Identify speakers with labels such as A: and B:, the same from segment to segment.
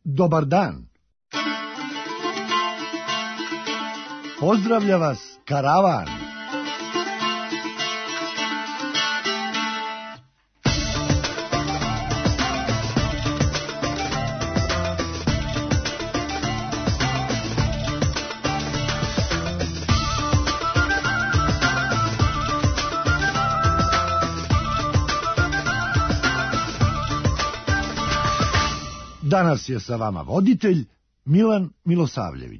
A: Dobar dan. Pozdravlja vas karavan. Danas je sa vama voditelj Milan Milosavljević.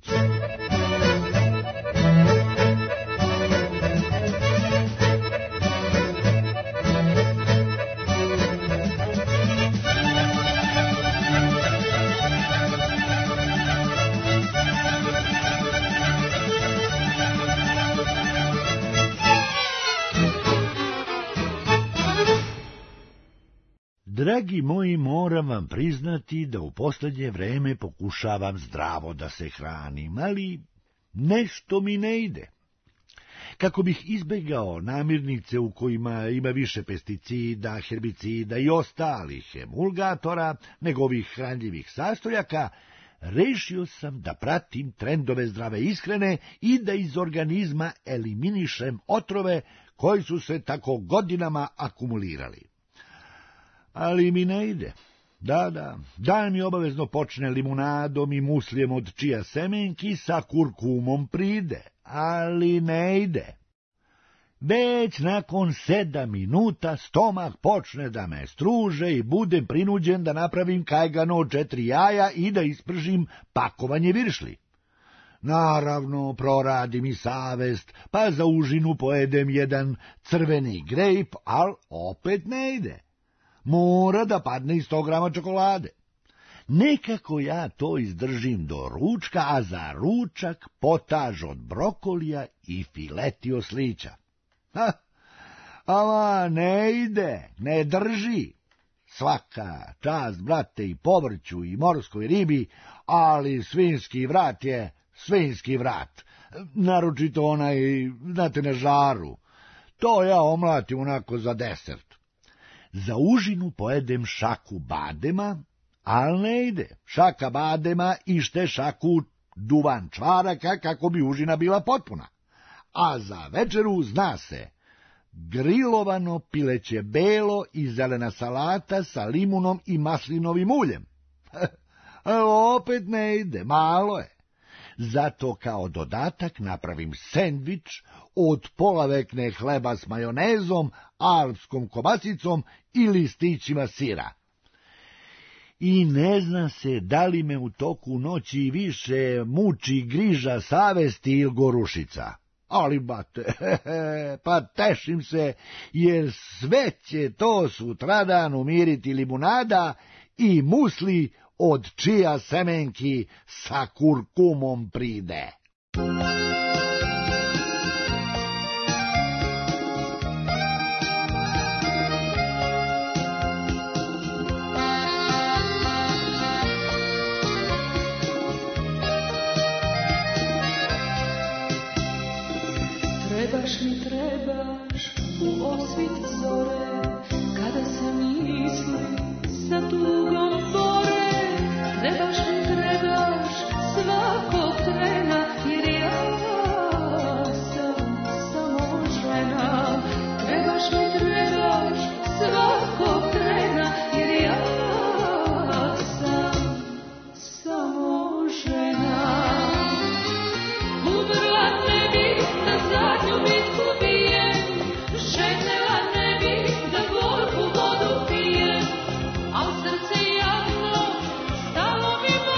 A: Dragi moji, moram vam priznati da u posljednje vreme pokušavam zdravo da se hranim, ali nešto mi ne ide. Kako bih izbjegao namirnice u kojima ima više pesticida, herbicida i ostalih emulgatora nego ovih hranljivih sastojaka, rešio sam da pratim trendove zdrave ishrane i da iz organizma eliminišem otrove koji su se tako godinama akumulirali. Ali mi ne ide. Dan mi obavezno počne limunadom i muslijem od čija semenki sa kurkumom pride, ali ne ide. Već nakon 7 minuta stomak počne da me struže i budem prinuđen da napravim kajgano od 4 jaja i da ispržim pakovanje viršli. Naravno, proradi mi savest, pa za užinu pojedem jedan crveni grejp, al opet ne ide. Mora da padne i 100 grama čokolade. Nekako ja to izdržim do ručka, a za ručak potaž od brokolija i fileti oslića. Ama ne ide, ne drži. Svaka čast, brate, i povrću i morskoj ribi, ali svinjski vrat je svinjski vrat. Naročito onaj, znate, na žaru. To ja omlatim onako za desert. Za užinu pojedem šaku badema, ali ne ide. Šaka badema ište šaku duvan čvaraka kako bi užina bila potpuna. A za večeru zna se grilovano pileće belo i zelena salata sa limunom i maslinovim uljem. Opet ne ide, malo je. Zato kao dodatak napravim sendvič od pola vekne hleba s majonezom, alpskom kobasicom i listićima sira. I ne zna se da li me u toku noći više muči griža savesti ili gorušica. Ali, bate, pa tešim se, jer sve će to sutradan umiriti limunada i musli od čija semenki sa kurkumom pride.
B: Trebaš u osvit zore, kada se misli sa tugom bore. Trebaš svakog trena, jer ja sam samo žena. Trebaš svakog trena, jer ja sam samo žena. Umrla ne bi da zadnju bitku bijem, željela ne bi da gorku vodu pijem, al srce javno stalo mi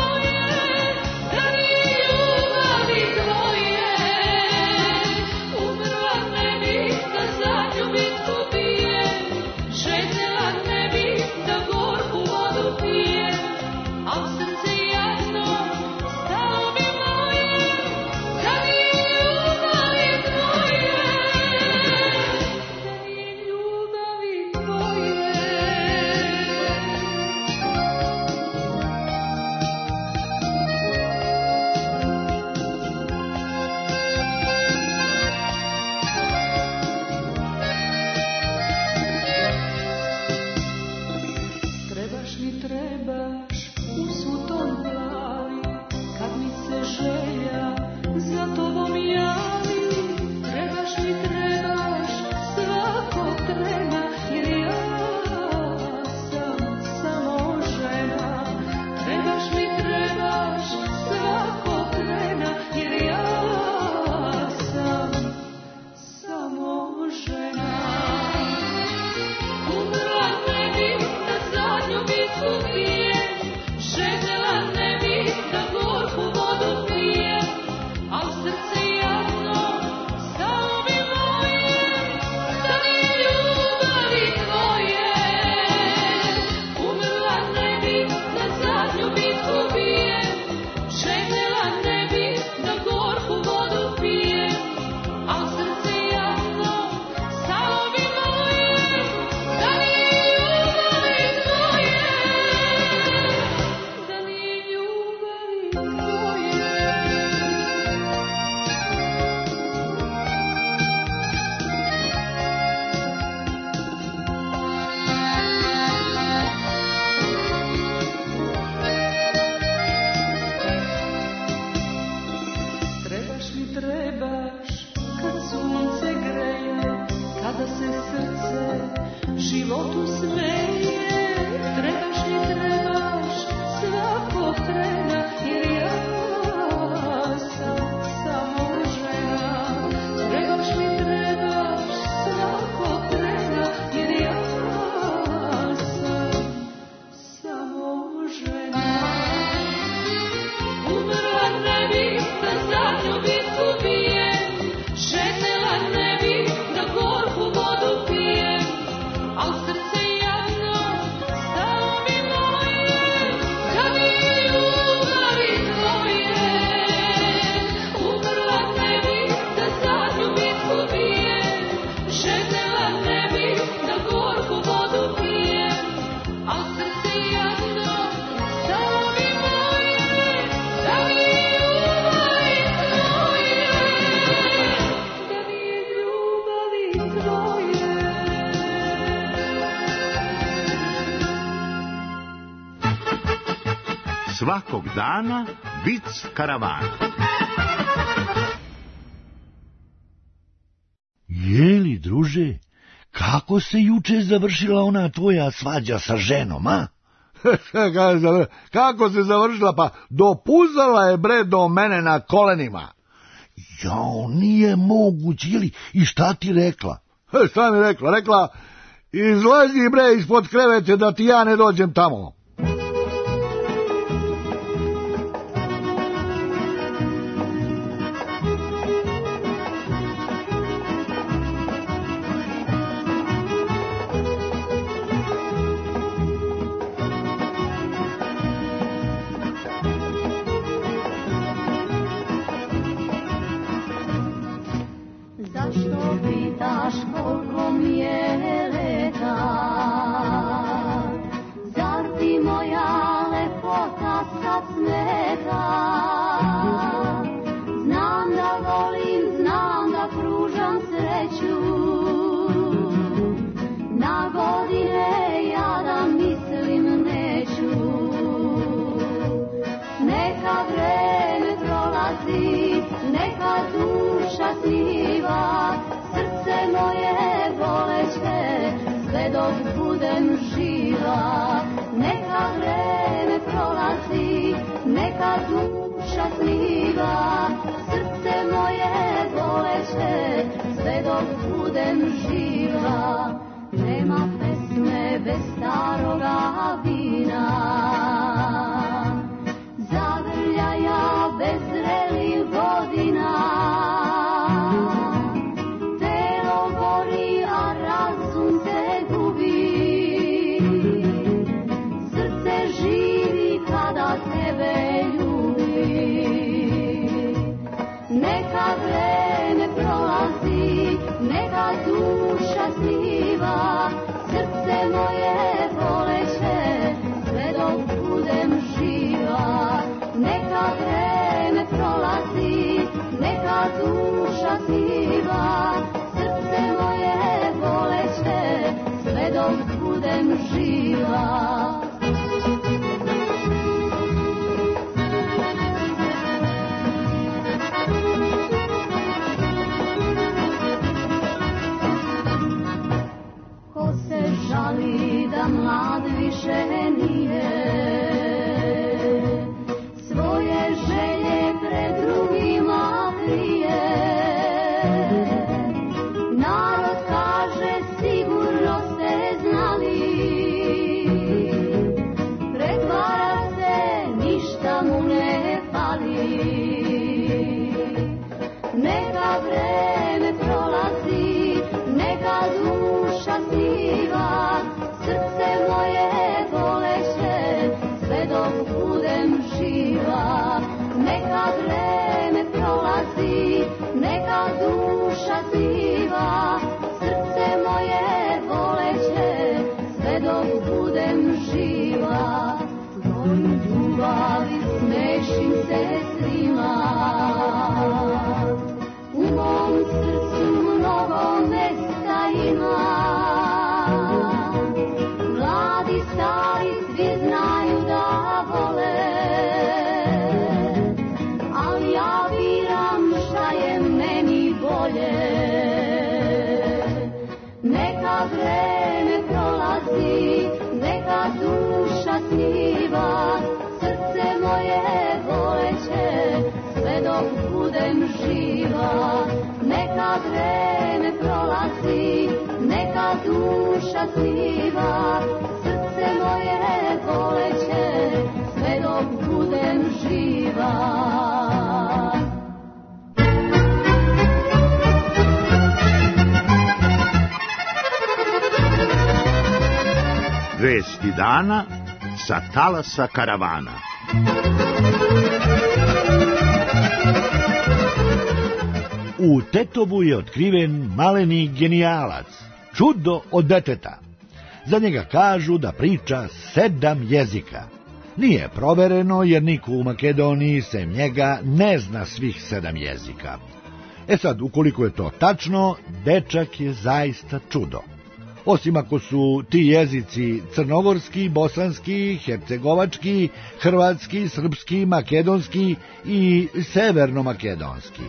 C: svakog dana vic karavana.
A: Jeli, druže, kako se juče završila ona tvoja svađa sa ženom, a?
D: Kako se završila? Pa dopuzala je bre do mene na kolenima.
A: Jao, nije moguće, jeli, i šta ti rekla?
D: Šta mi rekla? Rekla, izlazi bre ispod krevete da ti ja ne dođem tamo.
B: Zašto pitaš koliko mi je leta? Zar ti moja lepota sad smeta? Znam da volim, znam da pružam sreću. Na godine ja da mislim neću. Neka vreme prolazi, neka duša sniva, srce moje boleće, sve dok budem živa. Neka vreme prolazi, neka duša sniva, srce moje boleće, sve dok budem živa. Nema pesme bez staroga vina, zagrljaja bez zrelih godina. Telo gori, a razum se gubi. Srce živi kada tebe ljubi. Neka vreme prolazi, neka duša sniva, srce moje boleće, sve dok budem živa. Neka vreme prolazi, neka duša sniva, srce moje boleće, sve dok budem živa. Ko se žali da mlad više nije, svoje želje pred drugima krije. Narod kaže sigurno ste znali, pretvara se, ništa mu ne fali. Neka vreme prolazi, neka duša sniva, srce moje boleće, sve dok budem živa. Neka vreme prolazi, neka duša sniva, srce moje boleće, sve dok budem živa. Tvoju ljubavi smešim se svima, u mom srcu mnogo mesta ima. Mladi, stari, svi znaju da vole, ali ja biram šta je meni bolje. Neka vreme prolazi, neka duša sniva, srce moje boleće, sve dok budem živa. Neka vreme prolazi, neka duša sniva, srce moje boleće, sve dok budem živa.
C: Vesti dana sa talasa karavana.
A: U Tetovu je otkriven maleni genijalac, čudo od deteta. Za njega kažu da priča 7 jezika. Nije provereno jer niko u Makedoniji sem njega ne zna svih 7 jezika. Sad, ukoliko je to tačno, dečak je zaista čudo.
D: osim ako su ti jezici crnogorski, bosanski, hercegovački, hrvatski, srpski, makedonski i severnomakedonski.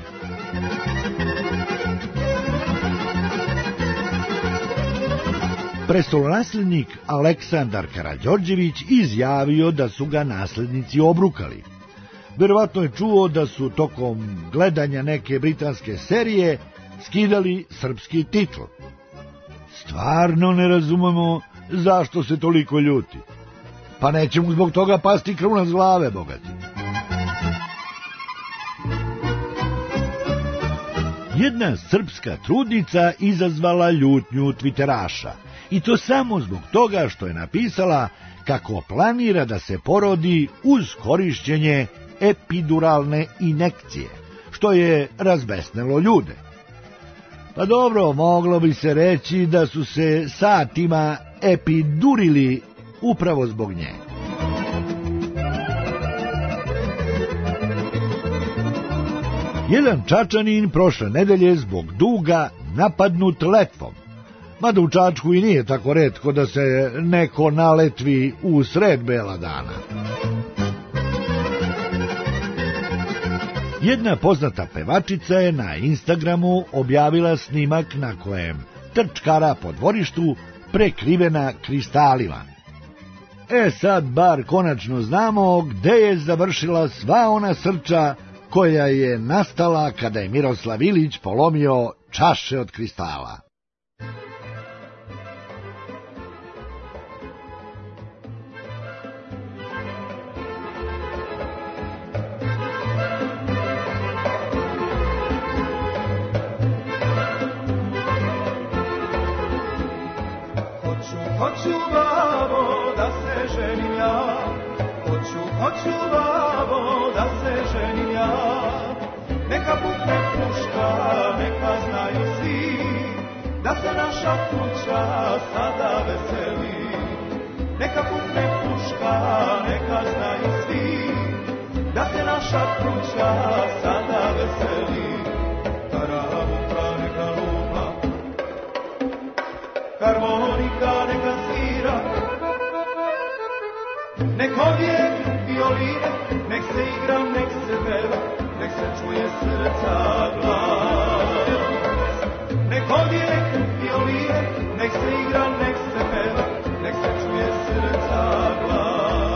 D: Prestolonaslednik Aleksandar Karađorđević izjavio da su ga naslednici obrukali. Verovatno je čuo da su tokom gledanja neke britanske serije skidali srpski titl. Stvarno ne razumemo zašto se toliko ljuti. Pa neće mu zbog toga pasti kruna s glave, bogati. Jedna srpska trudnica izazvala ljutnju tviteraša. I to samo zbog toga što je napisala kako planira da se porodi uz korišćenje epiduralne injekcije, što je razbesnelo ljude. Pa dobro, moglo bi se reći da su se satima epidurili upravo zbog nje. Jedan Čačanin prošle nedelje zbog duga napadnut letvom. Mada u Čačku i nije tako retko da se neko naletvi u sred bela dana. Jedna poznata pevačica je na Instagramu objavila snimak na kojem trčkara po dvorištu prekrivena kristalima. Sad bar konačno znamo gde je završila sva ona srča koja je nastala kada je Miroslav Ilić polomio čaše od kristala.
E: Hoću, babo, da se ženim ja. Hoću, babo, da se ženim ja. Neka pukne puška, neka znaju svi da se naša kuća sada veseli. Neka pukne puška, neka znaju svi da se naša kuća sada veseli. Karavuka neka lupa, harmonika neka svira, nek odje violine, nek se igra, nek se peva, nek se čuje srca glas. Nek odje violine, nek se igra, nek se peva, nek se čuje srca glas.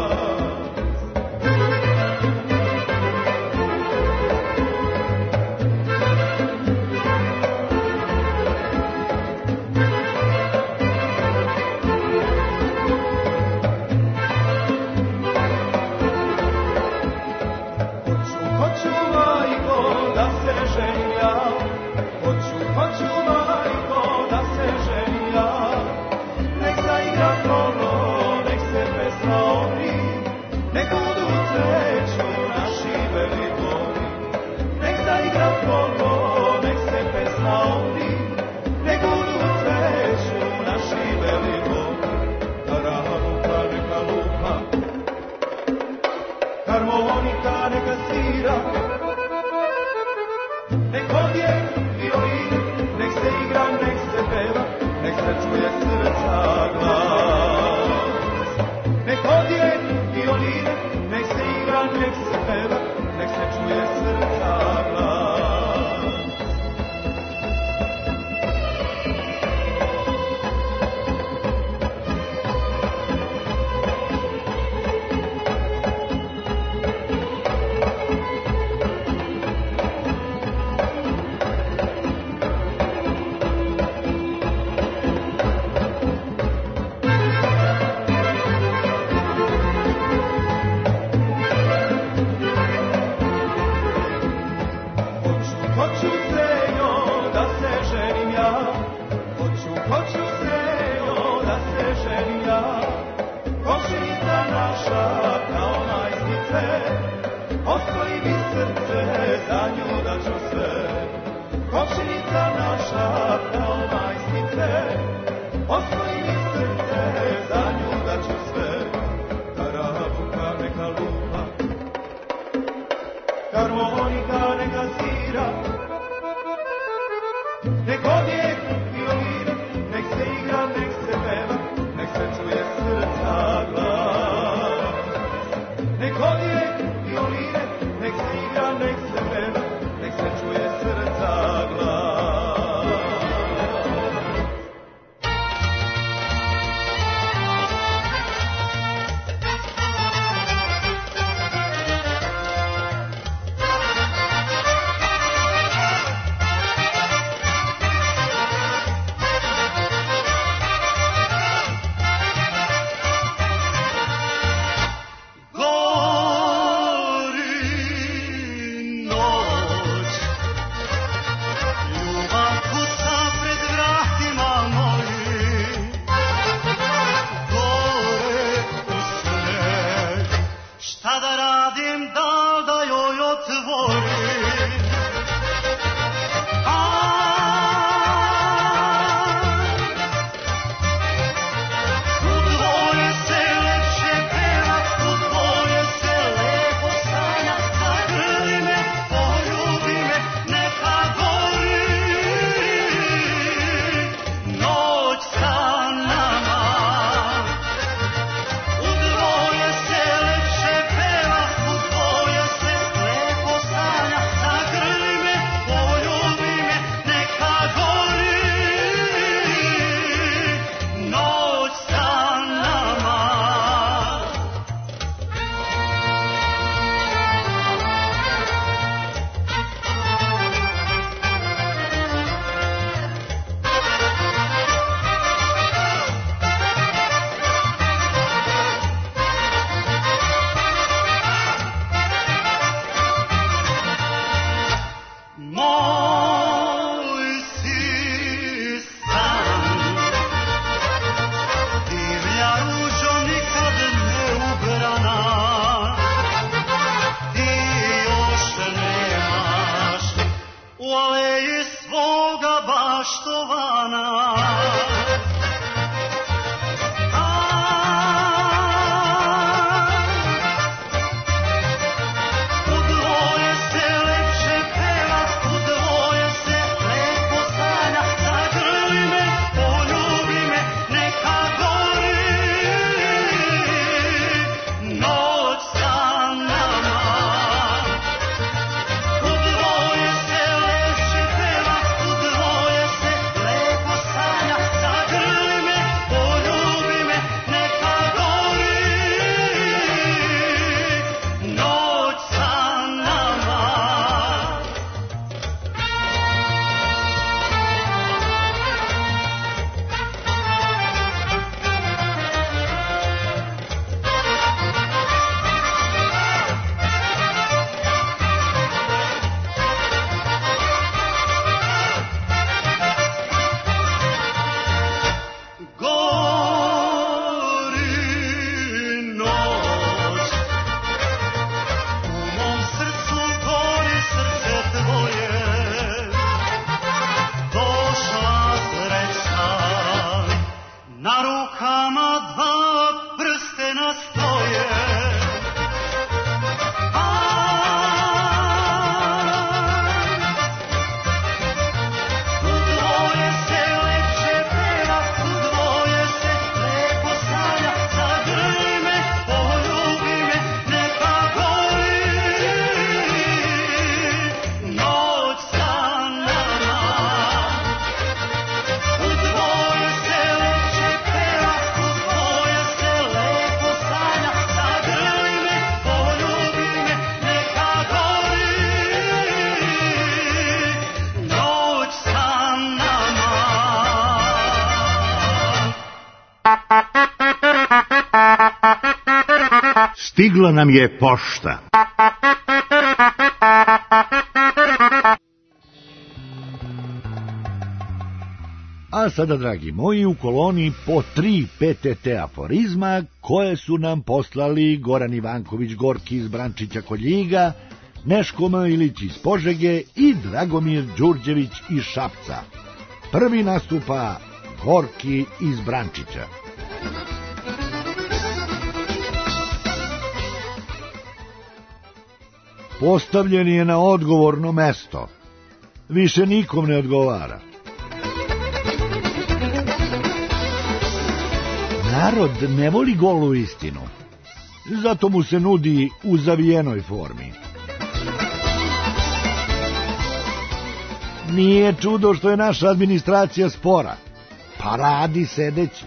E: Harmonika neka svira, nek odje violine, nek se igra, nek se peva, nek se čuje srca glas. Nek odje violine, nek se igra, nek se peva, nek se čuje srca glas. Nek odje violine, nek se igra, nek Šta da radim, da joj otvorim? U dvoje se lepše peva, u dvoje se lepo sanja, zagrli me, poljubi me, neka gori noć sa nama. U dvoje se lepše peva, u dvoje se lepo sanja, zagrli me, poljubi me, neka gori noć sa nama. Moj si san, divlja ružo nikad ne ubrana, ti još nemaš u aleji svoga baštovana. U dvoje se lepše peva, u dvoje se lepo sanja, zagrli me, poljubi me, neka gori noć sa nama. U dvoje se lepše peva, u dvoje se lepo sanja, zagrli me, poljubi me, neka gori noć sa nama. Gori noć, u mom srcu gori srce tvoje, došla sreća, na rukama dva prstena stoje. U dvoje se lepše peva, u dvoje se lepo sanja, zagrli me, poljubi me, neka gori noć sa nama. U dvoje se lepše peva, u dvoje se lepo sanja, zagrli me, poljubi me, neka gori noć sa nama.
C: Stigla nam je pošta.
A: A sada, dragi moji, u koloni po 3 PTT aforizma koje su nam poslali Goran Ivanković Gorki iz Brančića kod Ljiga, Neško M. Ilić iz Požege i Dragomir Đurđević iz Šapca. Prvi nastupa Gorki iz Brančića. Postavljen je na odgovorno mesto. Više nikom ne odgovara. Narod ne voli golu istinu, zato mu se nudi u zavijenoj formi. Nije čudo što je naša administracija spora, pa radi sedeći.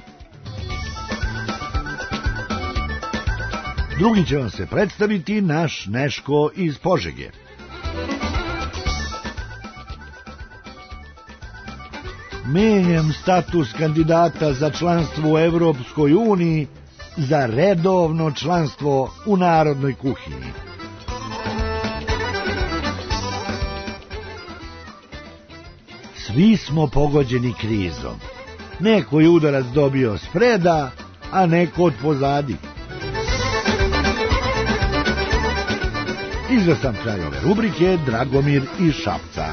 A: Drugi će vam se predstaviti naš Neško iz Požege. Menjam status kandidata za članstvo u Evropskoj uniji za redovno članstvo u narodnoj kuhinji. Svi smo pogođeni krizom. Neko je udarac dobio spreda, a neko od pozadi. I za sam kraj ove rubrike Dragomir iz Šapca.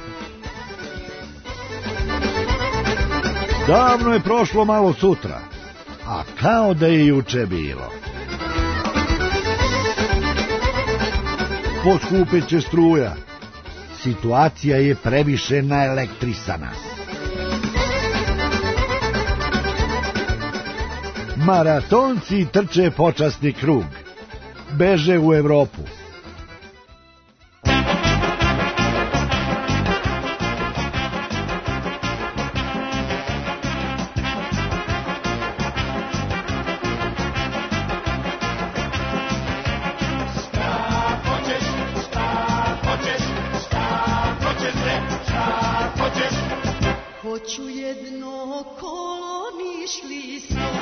A: Davno je prošlo malo sutra, a kao da je juče bilo. Poskupeće struja. Situacija je previše naelektrisana. Maratonci trče počasni krug. Beže u Evropu.
B: Hoću jedno kolo nišli smo,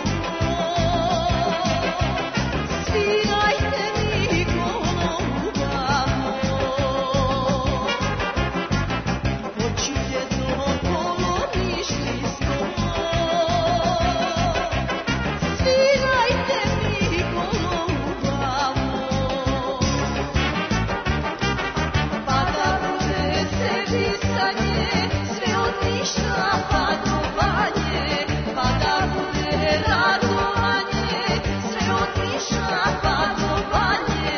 B: svirajte mi golubamo. Hoću jedno kolo nišli smo, svirajte mi golubamo. Pa da bude servisanje, sve otišla padovanje, pa da bude radovanje, sve otišla padovanje.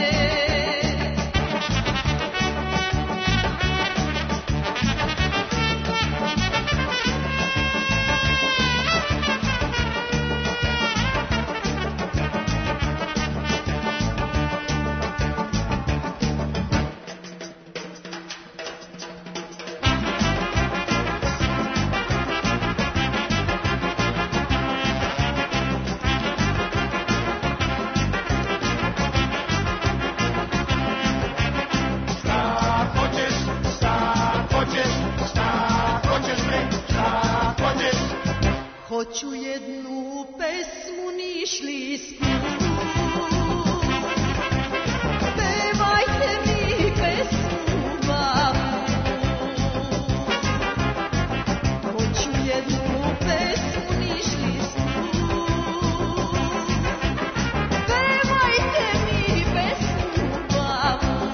B: Hoću jednu pesmu nišli smo, pevajte mi pesmu mamu. Hoću jednu pesmu nišli smo, pevajte mi pesmu mamu.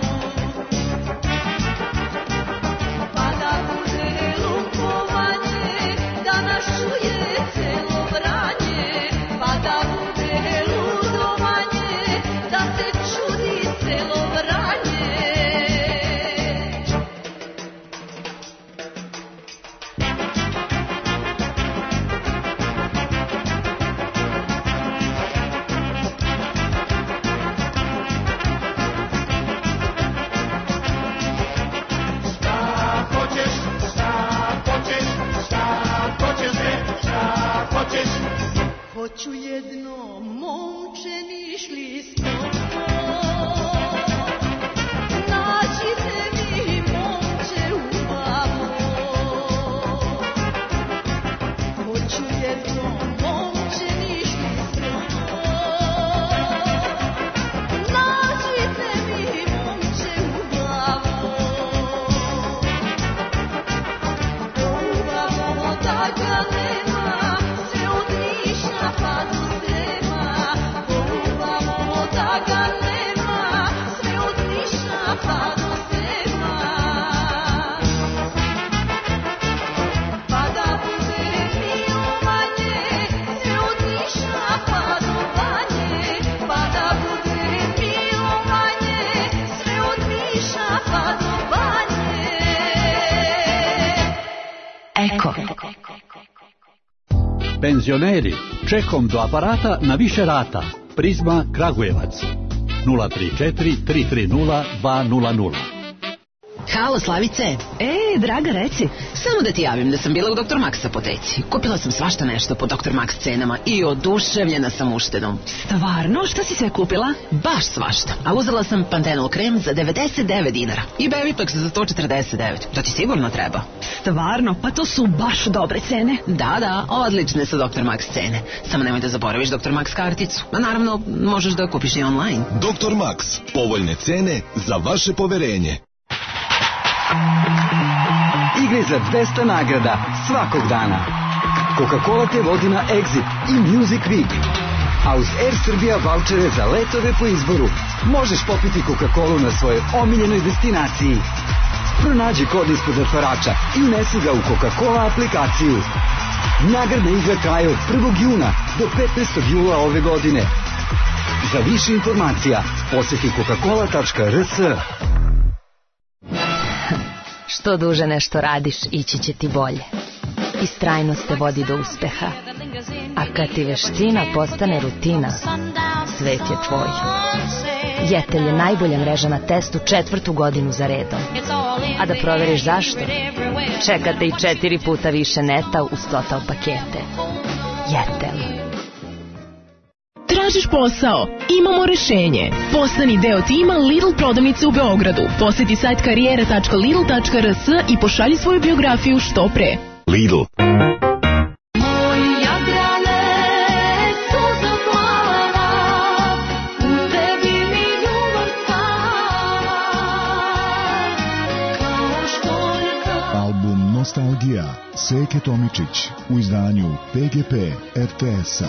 B: Pa da bude lukovanje, da nas čuje celo Vranje, pa da bude ludovanje, da se čudi celo Vranje. Hoću jedno momče nišli smo, nađite mi momče u mamu. Hoću jedno momče nišli smo, nađite mi momče u glavu. Probamo da ga nema, sve otišla pa do Srema. Probamo da ga nema, sve otišla pa do Srema. Pa da bude milovanje, sve otišla pa do Banje. Pa da bude milovanje, sve otišla pa do Banje.
F: Eko.
G: Penzioneri, čekom do aparata na više rata. Prizma Kragujevac 034 330 200.
F: Halo, Slavice.
H: Draga, reci.
F: Samo da ti javim da sam bila u Dr. Max apoteci. Kupila sam svašta nešto po Dr. Max cenama i oduševljena sam uštedom.
H: Stvarno? Šta si sve kupila?
F: Baš svašta. A uzela sam Pantenol krem za 99 dinara i Beviplex za 149. To ti sigurno treba.
H: Stvarno? Pa to su baš dobre cene.
F: Da, odlične su Dr. Max cene. Samo nemoj da zaboraviš Dr. Max karticu. A naravno, možeš da kupiš i online.
I: Dr. Max. Povoljne cene za vaše poverenje.
J: Igre za 200 nagrada svakog dana. Coca-Cola te vodi na Exit i Music Week. A uz Air Srbija vaučere za letove po izboru. Možeš popiti Coca-Colu na svojoj omiljenoj destinaciji. Pronađi kod ispod zatvarača i unesi ga u Coca-Cola aplikaciju. Nagradna igra traje od 1. juna do 15. jula ove godine. Za više informacija posjeti coca-cola.rs.
K: Što duže nešto radiš, ići će ti bolje. Istrajnost te vodi do uspeha. A kad ti veština postane rutina, svet je tvoj. Jetel je najbolja mreža na testu 4. godinu za redom. A da proveriš zašto, čekate i 4 puta više neta uz total pakete. Jetel.
L: Tražiš posao? Imamo rešenje. Postani deo tima Lidl prodavnice u Beogradu. Poseti sajt karijera.lidl.rs i pošalji svoju biografiju što pre.
C: Lidl.
M: Album Nostalgija Seke Tomičić u izdanju PGP RTS-a.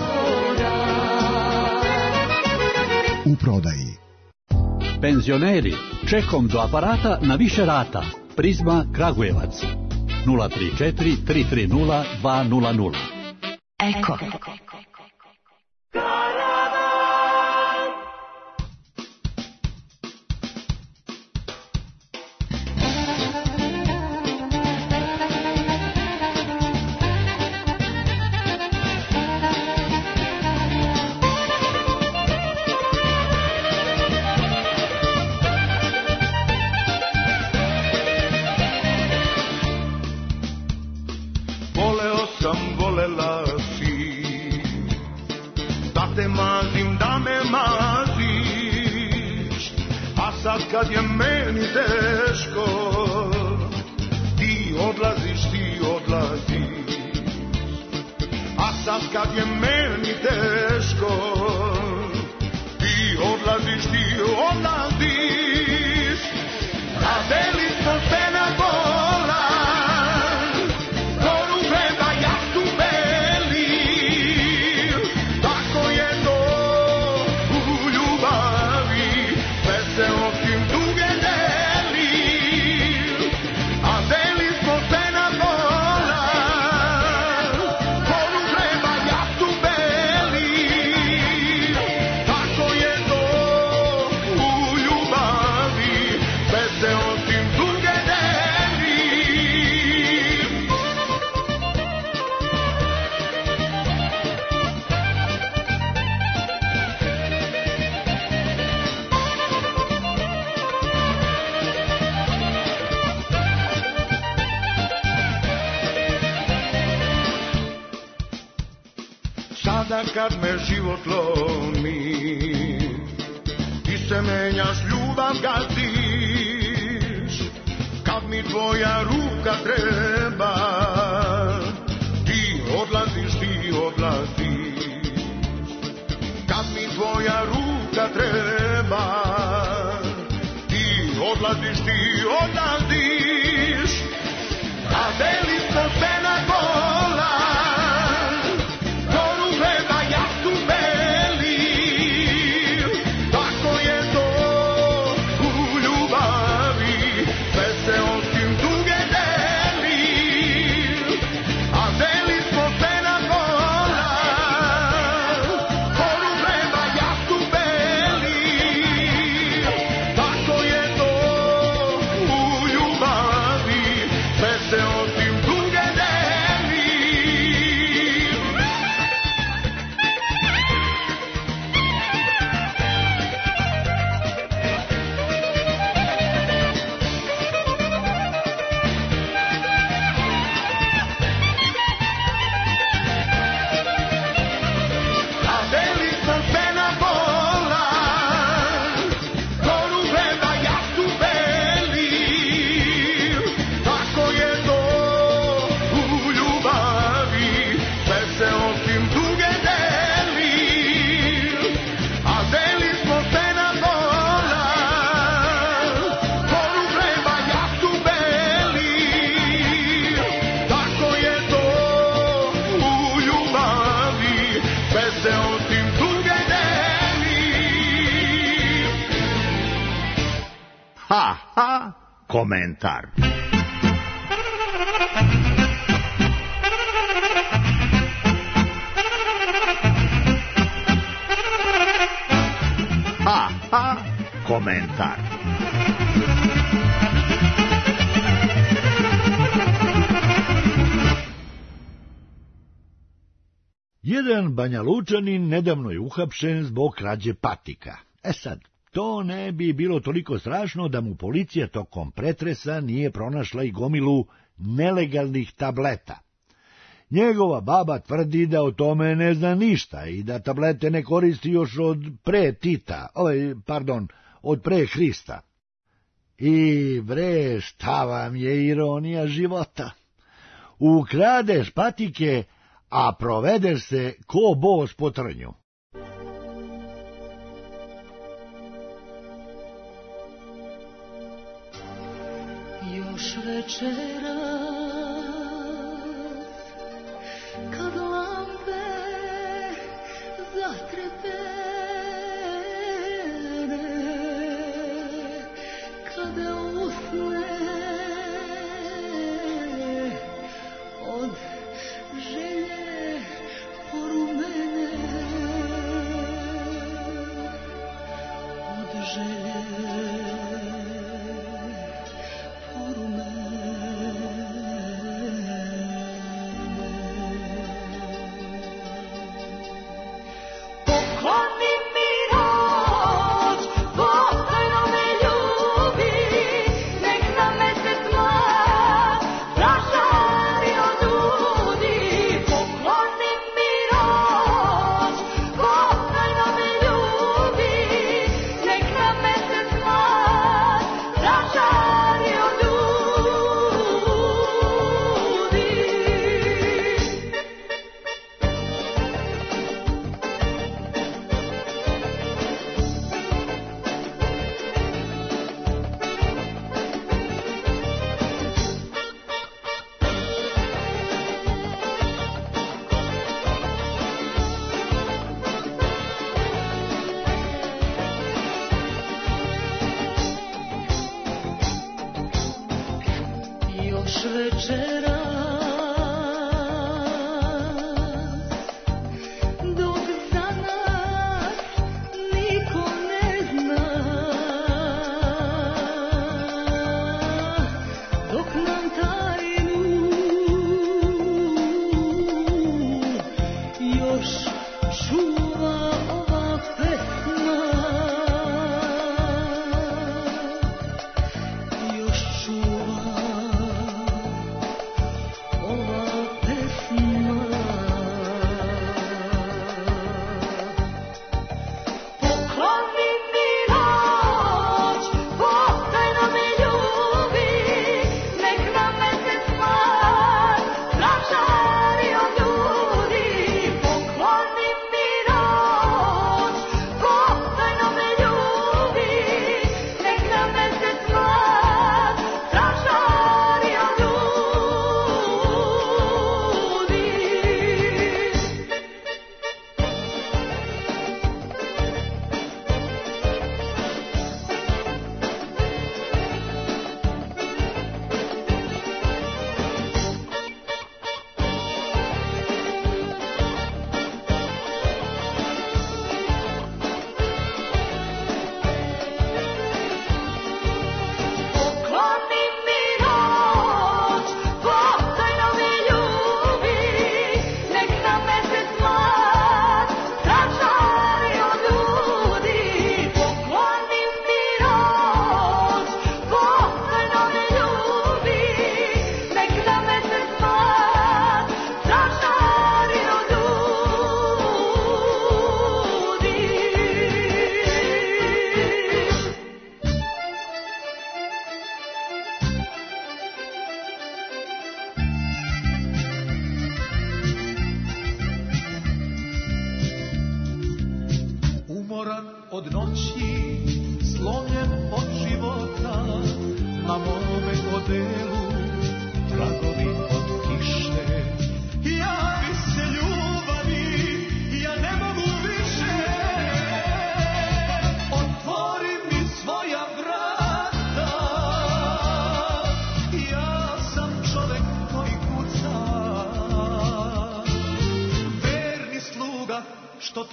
M: U prodaji.
G: Penzioneri, čekom do aparata na više rata. Prizma Kragujevac. 034 330 200.
K: Eko.
E: Kad je meni teško, ti odlaziš. A sad kad je meni teško, ti odlaziš. Radeli smo se na bola, koru gleda jahtu beli. Tako je to u ljubavi, sve se osim duge deli. A deli smo se na bola, koru gleda jahtu beli. Tako je to u ljubavi, sve se osim duge deli. Sada kad me život lomi, ti se menjaš, ljubav gaziš. Kad mi tvoja ruka treba, ti odlaziš. Kad mi tvoja ruka treba, ti odlaziš. Radeli smo se na bola, koru gleda jahtu beli. Tako je to u ljubavi, sve se osim duge deli. A deli smo se na bola, koru gleda jahtu beli. Tako je to u ljubavi, sve se osim duge deli.
C: ha, ha, komentar. Ha, ha, komentar.
A: Jedan Banja Lučanin nedavno je uhapšen zbog krađe patika. Sad, to ne bi bilo toliko strašno da mu policija tokom pretresa nije pronašla i gomilu nelegalnih tableta. Njegova baba tvrdi da o tome ne zna ništa i da tablete ne koristi još od od pre Hrista. I bre, šta vam je ironija života? Ukradeš patike, a provedeš se ko bos po trnju.
B: Još večeras, kad lampe zatrepene, kada usne od želje porumene, od želje
E: od noći, slomljen od života, na mome odelu tragovi od kiše. Ja bi se ljubavi, ja ne mogu više, otvori mi svoja vrata.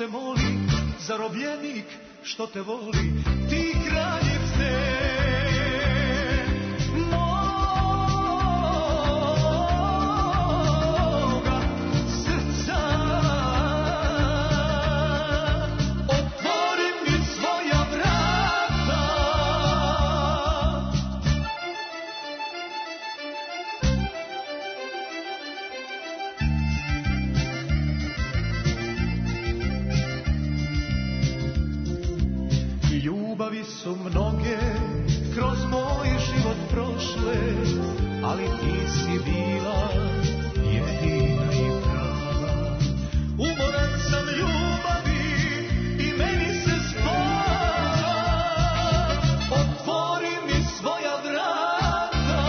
E: te moli, zarobljenik što te voli, ti kraljice moga srca. Otvori mi svoja vrata. Ljubavi su mnoge kroz moj život prošle, ali ti si bila jedina i prava. Umoran sam ljubavi i meni se spava. Otvori mi svoja vrata.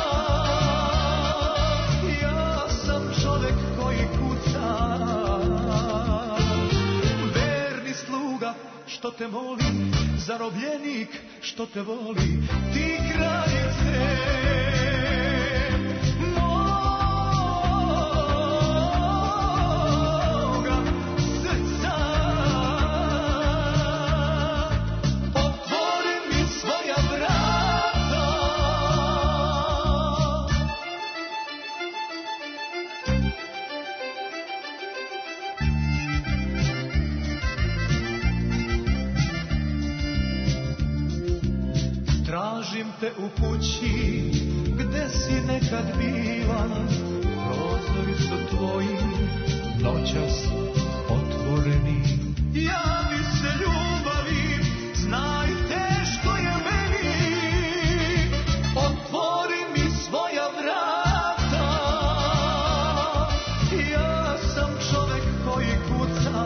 E: Ja sam čovek koji kuca, verni sluga što te moli, zarobljenik što te voli, ti kraljice moga srca. Otvori mi svoja vrata. Tražim te u kući gde si nekad bila, prozori su tvoji noćas otvoreni. Javi se ljubavi, znaj teško je meni, otvori mi svoja vrata. Ja sam čovek koji kuca,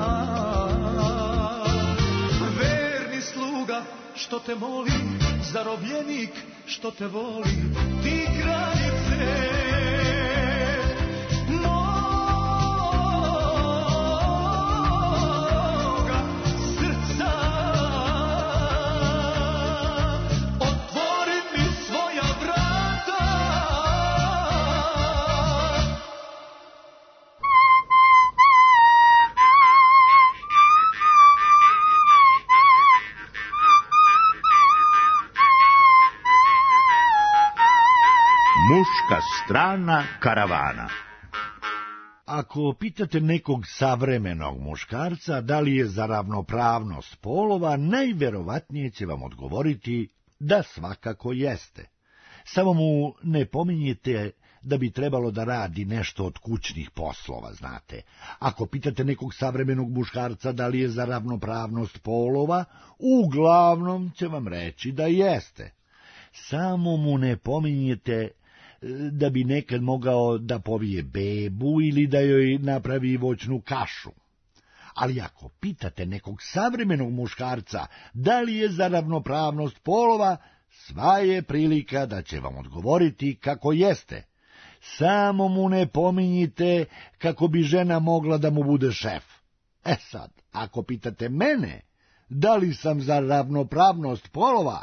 E: verni sluga što te moli, zarobljenik što te voli, ti kraljice moga srca. Otvori mi svoja vrata.
C: Muška strana karavana.
A: Ako pitate nekog savremenog muškarca da li je za ravnopravnost polova, najverovatnije će vam odgovoriti da svakako jeste. Samo mu ne pominjete da bi trebalo da radi nešto od kućnih poslova, znate. Ako pitate nekog savremenog muškarca da li je za ravnopravnost polova, uglavnom će vam reći da jeste. Samo mu ne pominjete da bi nekad mogao da povije bebu ili da joj napravi voćnu kašu. Ali ako pitate nekog savremenog muškarca da li je za ravnopravnost polova, sva je prilika da će vam odgovoriti kako jeste. Samo mu ne pominjite kako bi žena mogla da mu bude šef. Sad, ako pitate mene da li sam za ravnopravnost polova,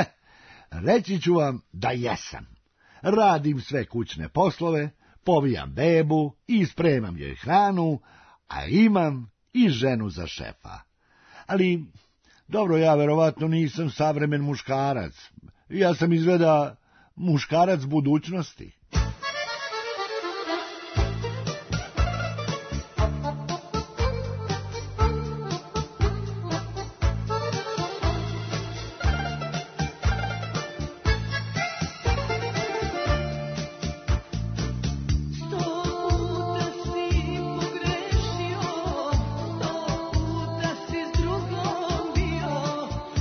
A: reći ću vam da jesam. Radim sve kućne poslove, povijam bebu i spremam joj hranu, a imam i ženu za šefa. Ali, dobro, ja verovatno nisam savremen muškarac. Ja sam izgleda muškarac budućnosti.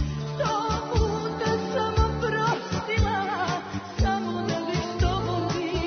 B: Samo da bi s tobom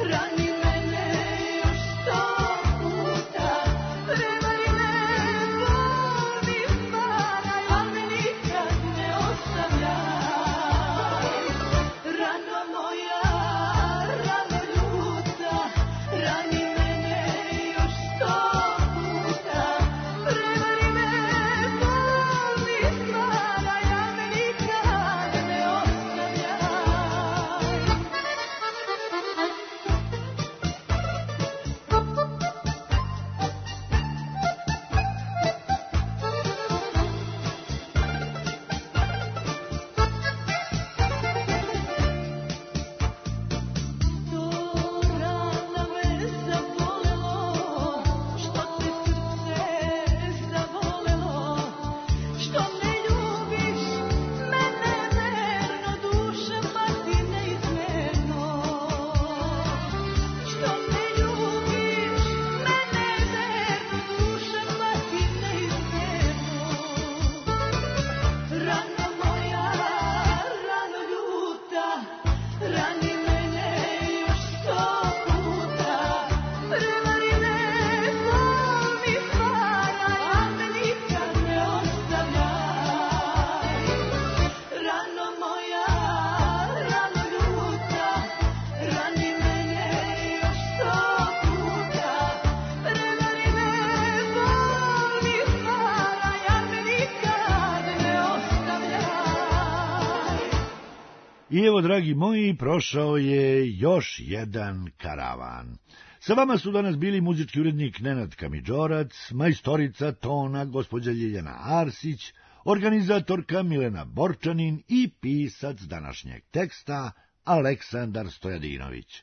A: I evo, dragi moji, prošao je još jedan karavan. Sa vama su danas bili muzički urednik Nenad Kamidžorac, majstorica tona gospođa Ljiljana Arsić, organizatorka Milena Borčanin i pisac današnjeg teksta Aleksandar Stojadinović.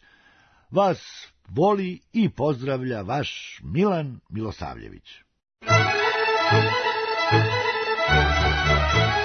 A: Vas voli i pozdravlja vaš Milan Milosavljević.